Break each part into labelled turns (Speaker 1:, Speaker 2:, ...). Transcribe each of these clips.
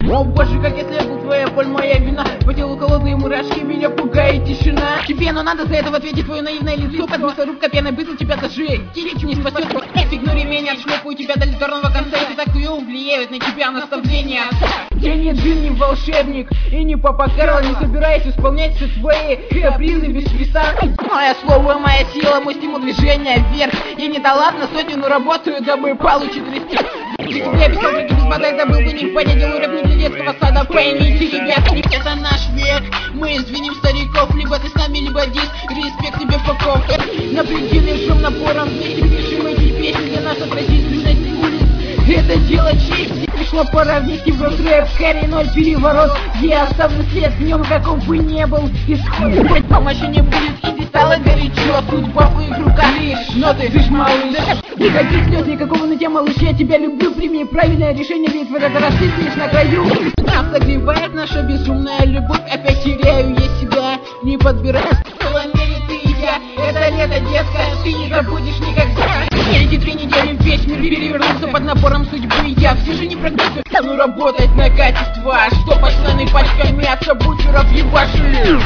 Speaker 1: О боже, как если я был твоя боль, моя вина. По телу холодные мурашки, меня пугает тишина. Тебе, но надо за это ответить твое наивное лицо. Под мясорубка пеной быстро тебя даже кирич не спасет. Игнори меня, отшлепаю тебя до литерного конца. Это так хуёво влияют на тебя наставления. Я не джин, не волшебник и не папа Карло. Не собираюсь исполнять все твои капризы без веса. Мое слово, моя сила, мой стимул движения вверх. Я не талант на сотню, но работаю, дабы получить респект. Для тебя писал треки без модель, да был бы не в пане. Делаю рэп не для детского сада, поймите, ребятки. Это наш век, мы извиним стариков. Либо ты с нами, либо дис, респект тебе поков. На пределе шум напором, вместе пишем эти песни для нас отразить личность улиц. Это дело чести. Пришло пора вместе в рэп, коренной переворот. Я оставлю след в нем, каков бы не был исход. Помощи не будет, и здесь стало горячо. Судьба в твоих руках лишь ноты, слышь, малыш. Никаких слез, никакого нытья, малыш, я тебя люблю. Прими правильное решение, ведь в этот раз ты стоишь на краю. Нас согревает наша безумная любовь. Опять теряю я себя, не подбираюсь. Ты и я, это лето, детка, ты не забудешь никогда. Эти 3 недели весь мир перевернулся под напором судьбы. Я все же не прогнусь, стану работать на качество. Что пацаны пачкой мяса бутеров ебашили.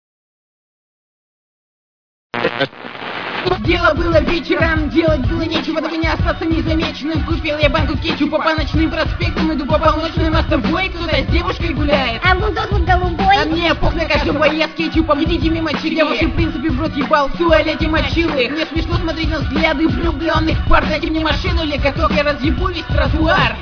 Speaker 1: Дело было вечером, делать было нечего, дабы не остаться незамеченным. Купил я банку кетчупа по ночным проспектам, иду по полночным, а с тобой кто-то с девушкой гуляет.
Speaker 2: А бульдог вот голубой.
Speaker 1: А мне пох на каждом бое с кетчупом, идите мимо черти. Я вообще в принципе в рот ебал, в туалете мочил их. Мне смешно смотреть на взгляды влюбленных пар. Дайте мне машину или каток, я разъебу весь тротуар.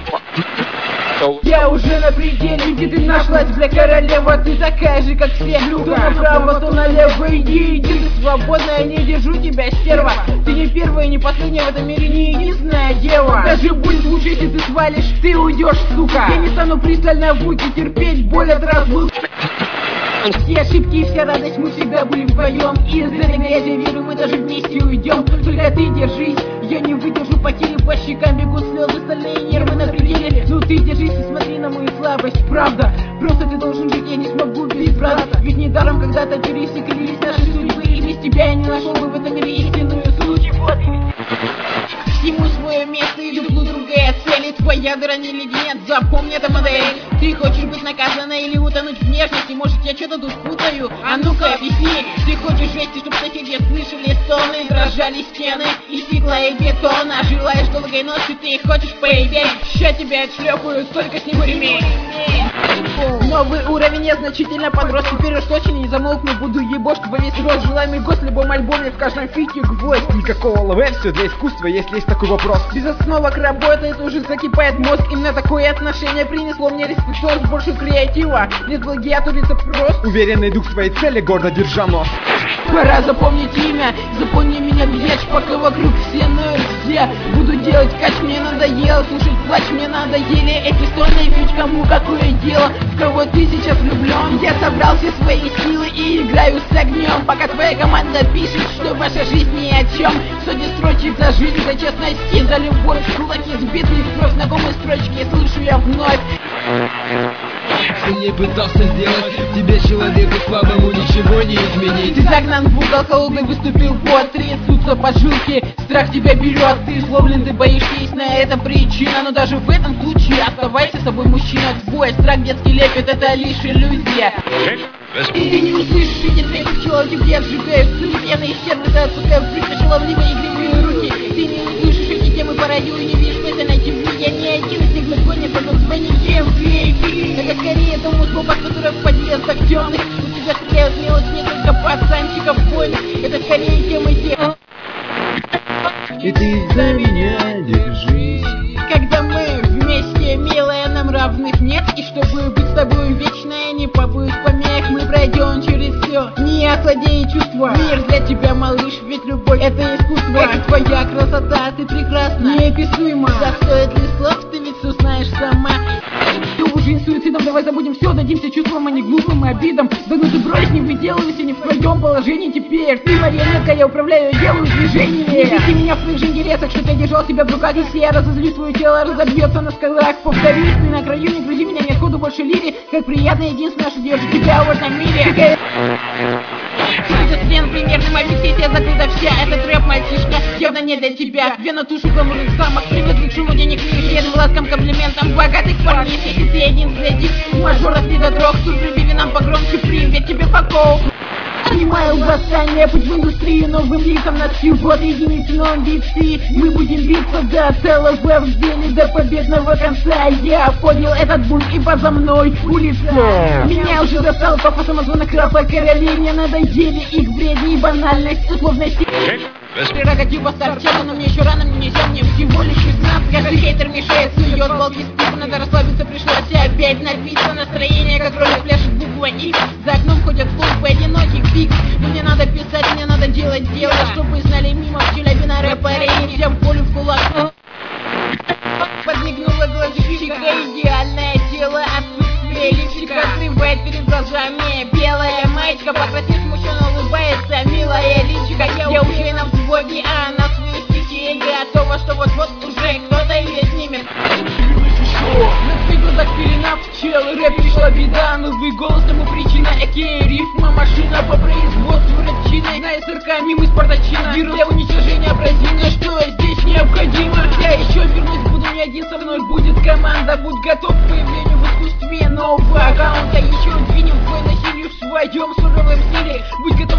Speaker 1: Я уже на пределе, где ты нашлась, бля, королева. Ты такая же, как все. То направо, то налево, иди, ты свободная, не держу тебя, стерва. Ты не первая, не последняя в этом мире, не единственная дева. Даже будет лучше, если ты свалишь, ты уйдешь, сука. Я не стану пристально в муке терпеть боль от разлуки. Все ошибки и вся радость, мы всегда были вдвоем. Из этой грязи, верю, мы даже вместе уйдем. Только ты держись, я не выдержу потери. По щекам бегут слезы, стальные нервы на пределе. Ну ты держись и смотри на мою слабость, правда. Просто ты должен жить, я не смогу без брата. Ведь недаром когда-то пересеклись наши судьбы. И без тебя я не нашел бы в этом мире истинную суть. Всему свое место и люблю другая цель. И твоя дыра не леденец, запомни это, модель. Ты хочешь быть наказанной или утонуть в нежности? Может, я что-то тут путаю? А ну-ка объясни. Ты хочешь жести, чтоб соседи слышали стоны, дрожали стены и стекла и бетона. Желаешь долгой ночи, ты хочешь поебеть. Ща тебя отшлепаю, только с него ремень. Новый уровень, я значительно подрос. Теперь уж точно не замолкну, буду ебошку во весь рост. Желаемый гость в любом альбоме, в каждом фите гвоздь.
Speaker 3: Никакого лаве, все для искусства, если есть такой вопрос.
Speaker 1: Без остановок работает, уже закипает мозг. Именно такое отношение принесло мне респектос, больше креатива. Нет плагиату, это просто.
Speaker 3: Уверенно иду к своей цели, гордо держа нос.
Speaker 1: Пора запомнить имя, запомни меня, бьяч, пока вокруг все ноют все. Буду делать кач, мне надоело слушать плач, мне надоели эти стоны, ведь кому какое дело, в кого ты сейчас влюблен. Я собрал все свои силы и играю с огнем, пока твоя команда пишет, что ваша жизнь ни о чем. Сотни строчек за жизнь, за честность и за любовь, кулаки сбитые в кровь, знакомые строчки слышу я вновь.
Speaker 4: Что не пытался сделать тебе, человеку слабому, ничего не изменить.
Speaker 1: Ты загнан в угол, холодный выступил пот, трясутся поджилки, страх тебя берет. Ты злоблен, ты боишься, есть на это причина. Но даже в этом случае оставайся собой, мужчина. Твой страх, детский лепет, это лишь иллюзия. Ты не услышишь эти треки, пчелы тебе отжигают суть. Пьяные стервы, ты отсюда прыгаешь ловливые игривые руки. Ты не услышишь эти темы по радио и не видишь смысла найти в них. Я не один из них, но гонится, но звоните в бейби. Это скорее тому слова, который в подъездах темных. У тебя стреляют мелочь, не только пацанчиков войны. Это скорее темы тех.
Speaker 4: И ты за меня держись.
Speaker 1: Когда мы вместе, милая, нам равных нет. И чтобы быть с тобой вечно, не побоюсь помех. Мы пройдем через все, не охладея чувства. Мир для тебя, малыш, ведь любовь это искусство. Это твоя красота, ты прекрасна, неописуема. Да стоит ли слов, ты ведь все знаешь сама. Ты уже суицидом, давай забудем все, дадимся чувствам, а не глупым обидам. Да ну ты брось, не выделывайся, не в твоем положении теперь. Ты марионетка, я управляю, делаю движение. Не веси меня в своих же интересах, что ты держал себя в руках. Если я разозлюсь, твое тело разобьется на скалах. Повторюсь, ты на краю, не грузи меня, нет ходу больше лири. Как приятно, единственное, что держит тебя в этом мире. Шизофрен примерным, объективе закрыта вся. Этот рэп, мальчишка, явно не для тебя. Вена тушу гламурных самок, привыкли к шуму денег, неуверенным ласкам, комплиментам богатых парней. Если ты один среди мажоров недотрог, тут прибиви нам погромче, привет тебе, факов. Понимаю восстание, путь в индустрию новым лицам на всю год единицы, но амбиции. Мы будем биться до целого в деле, до победного конца. Я понял этот бунт, ибо за мной улица. Меня уже достал пафос амазона, храпа королей. Мне надоели их бредни и банальность, условности. Прерогатива старчата, но мне еще рано, мне нельзя, мне всего лишь 16. Каждый хейтер мешает, сует балки с пивом, надо расслабиться, пришлось опять напиться. Настроение, как ролик пляшет буква X. За окном ходят толпы одиноких фикс. Но мне надо писать, мне надо делать дело, чтобы знали мимо в челябина рэпера и всем полю в кулак. Возникнула глазищика, идеальное тело, отсутствие лифчика скрывает перед глазами. Белая маечка, покраснев смущенно улыбается, милая личика. Я уже на взводе, а на свои стихи готова, что вот-вот уже кто-то ее снимет. На твоих глазах пелена, чел, рэп пришла беда. Новый голос тому причина, рифма, машина по производству рэпчины. На СРК мимо спартачина, беру для уничтожения абразина, что здесь необходимо. Я еще вернусь, буду не один, со мной будет команда. Будь готов к появлению в искусстве нового аккаунта. Еще двинем твой насилию в своем суровом стиле. Будь готов